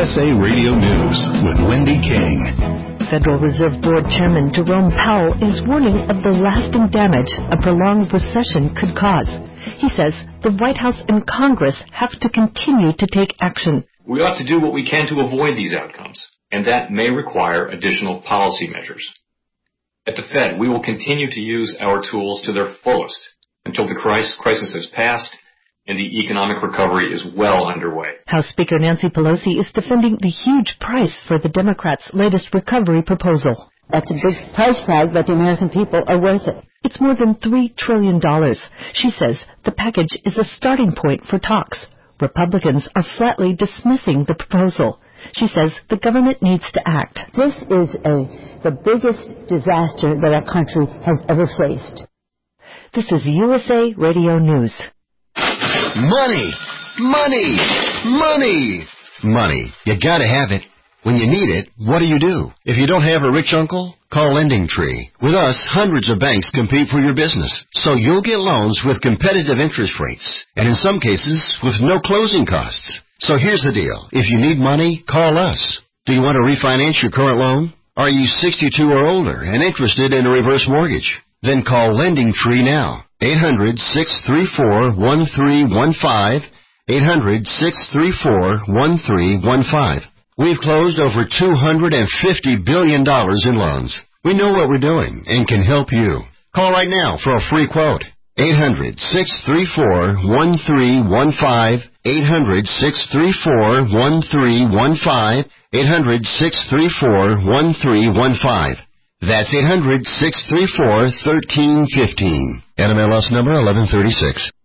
USA Radio News with Wendy King. Federal Reserve Board Chairman Jerome Powell is warning of the lasting damage a prolonged recession could cause. He says the White House and Congress have to continue to take action. We ought to do what we can to avoid these outcomes, and that may require additional policy measures. At the Fed, we will continue to use our tools to their fullest until the crisis has passed and the economic recovery is well underway. House Speaker Nancy Pelosi is defending the huge price for the Democrats' latest recovery proposal. That's a big price tag, but the American people are worth it. It's more than $3 trillion. She says the package is a starting point for talks. Republicans are flatly dismissing the proposal. She says the government needs to act. This is the biggest disaster that our country has ever faced. This is USA Radio News. Money! Money! Money! Money. You gotta have it. When you need it, what do? If you don't have a rich uncle, call LendingTree. With us, hundreds of banks compete for your business, so you'll get loans with competitive interest rates, and in some cases, with no closing costs. So here's the deal. If you need money, call us. Do you want to refinance your current loan? Are you 62 or older and interested in a reverse mortgage? Then call LendingTree now. 800-634-1315. 800-634-1315. We've closed over $250 billion in loans. We know what we're doing and can help you. Call right now for a free quote. 800-634-1315. 800-634-1315. 800-634-1315. That's 800-634-1315. NMLS number 1136.